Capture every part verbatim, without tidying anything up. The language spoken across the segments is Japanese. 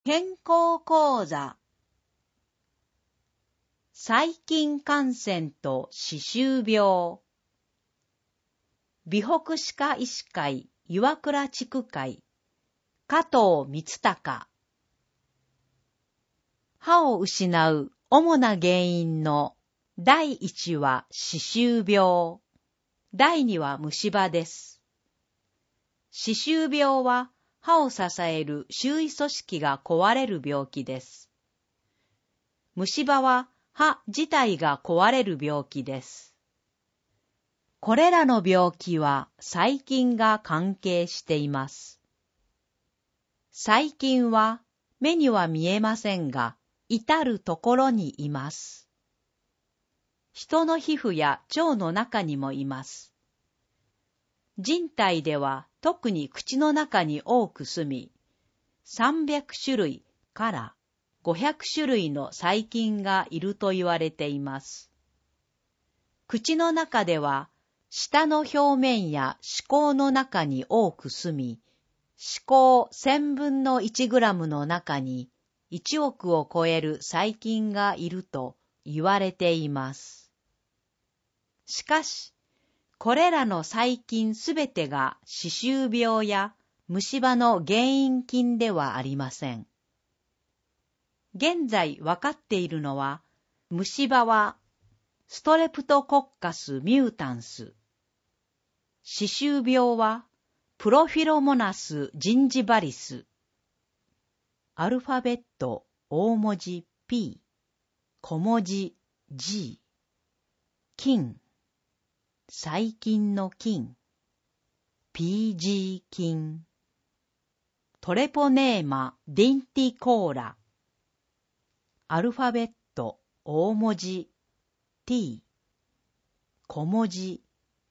健康講座。細菌感染と歯周病。美北歯科医師会岩倉地区会加藤光隆。歯を失う主な原因のだいいちは歯周病、だいには虫歯です。歯周病は歯を支える周囲組織が壊れる病気です。虫歯は歯自体が壊れる病気です。これらの病気は細菌が関係しています。細菌は目には見えませんが、至るところにいます。人の皮膚や腸の中にもいます。人体では特に口の中に多く住み、さんびゃくしゅるいからごひゃくしゅるいの細菌がいると言われています。口の中では、舌の表面や歯垢の中に多く住み、歯垢せんぶんのいちグラムの中にいちおくを超える細菌がいると言われています。しかし、これらの細菌すべてが歯周病や虫歯の原因菌ではありません。現在わかっているのは、虫歯はストレプトコッカスミュータンス、歯周病はプロフィロモナスジンジバリス、アルファベット大文字 P、小文字 G、菌、細菌の菌、ピージー 菌、トレポネーマディンティコーラ、アルファベット大文字 T、小文字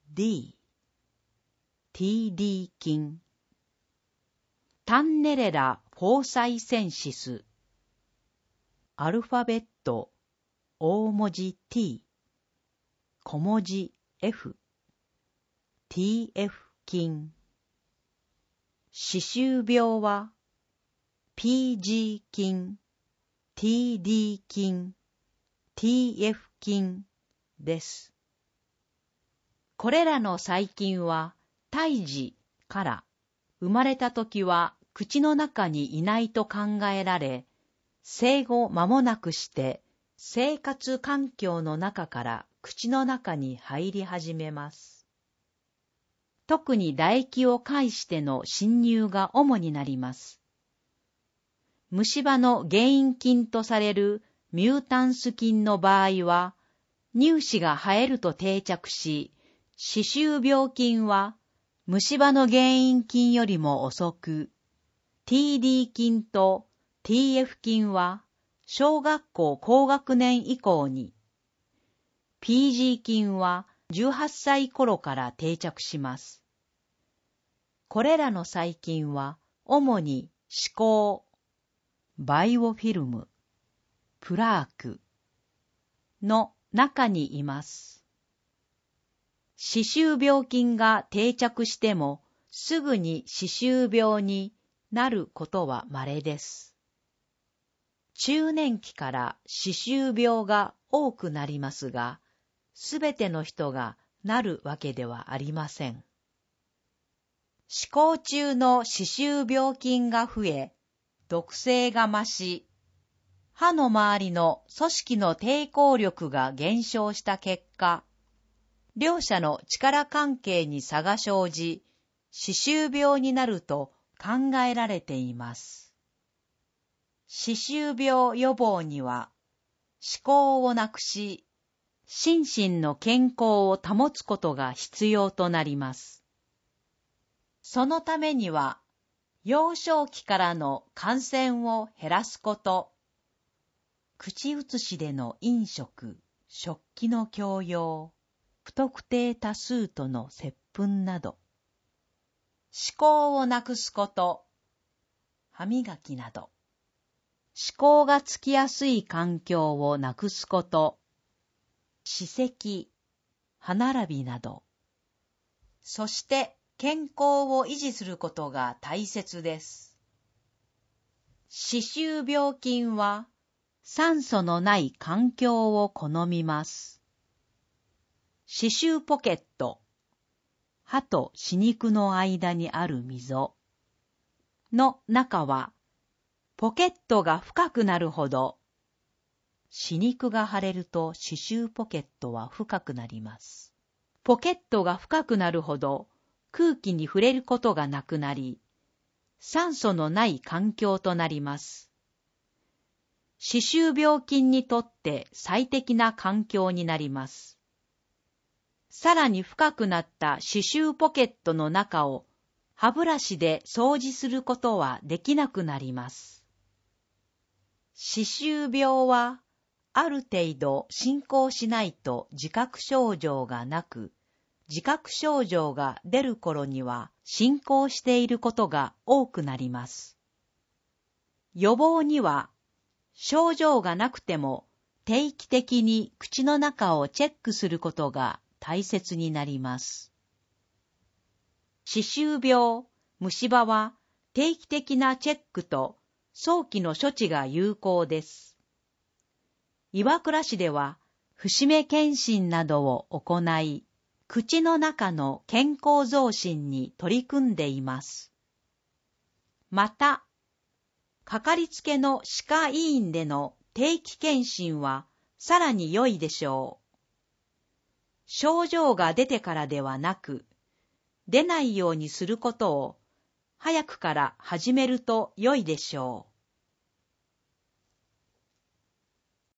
D、ティーディー 菌、タンネレラフォーサイセンシス、アルファベット大文字 T、小文字 F、ティーエフ 菌。歯周病は ピージー 菌、ティーディー 菌、ティーエフ 菌です。これらの細菌は胎児から生まれたときは口の中にいないと考えられ、生後間もなくして生活環境の中から口の中に入り始めます。特に唾液を介しての侵入が主になります。虫歯の原因菌とされるミュータンス菌の場合は、乳歯が生えると定着し、歯周病菌は虫歯の原因菌よりも遅く、ティーディー 菌と ティーエフ 菌は小学校高学年以降に、ピージー 菌はじゅうはっさい頃から定着します。これらの細菌は主に歯垢、バイオフィルム、プラークの中にいます。歯周病菌が定着してもすぐに歯周病になることは稀です。中年期から歯周病が多くなりますが、すべての人がなるわけではありません。歯垢中の歯周病菌が増え、毒性が増し、歯の周りの組織の抵抗力が減少した結果、両者の力関係に差が生じ、歯周病になると考えられています。歯周病予防には、歯垢をなくし、心身の健康を保つことが必要となります。そのためには、幼少期からの感染を減らすこと、口移しでの飲食、食器の共用、不特定多数との接吻など、歯垢をなくすこと、歯磨きなど、歯垢がつきやすい環境をなくすこと、歯石、歯並びなど、そして健康を維持することが大切です。 歯周病菌は酸素のない環境を好みます。歯周ポケット、歯と歯肉の間にある溝の中は、ポケットが深くなるほど、歯肉が腫れると歯周ポケットは深くなります。ポケットが深くなるほど空気に触れることがなくなり、酸素のない環境となります。歯周病菌にとって最適な環境になります。さらに深くなった歯周ポケットの中を歯ブラシで掃除することはできなくなります。歯周病はある程度進行しないと自覚症状がなく、自覚症状が出る頃には進行していることが多くなります。予防には症状がなくても定期的に口の中をチェックすることが大切になります。歯周病、虫歯は定期的なチェックと早期の処置が有効です。岩倉市では節目検診などを行い、口の中の健康増進に取り組んでいます。また、かかりつけの歯科医院での定期検診はさらに良いでしょう。症状が出てからではなく、出ないようにすることを早くから始めると良いでしょう。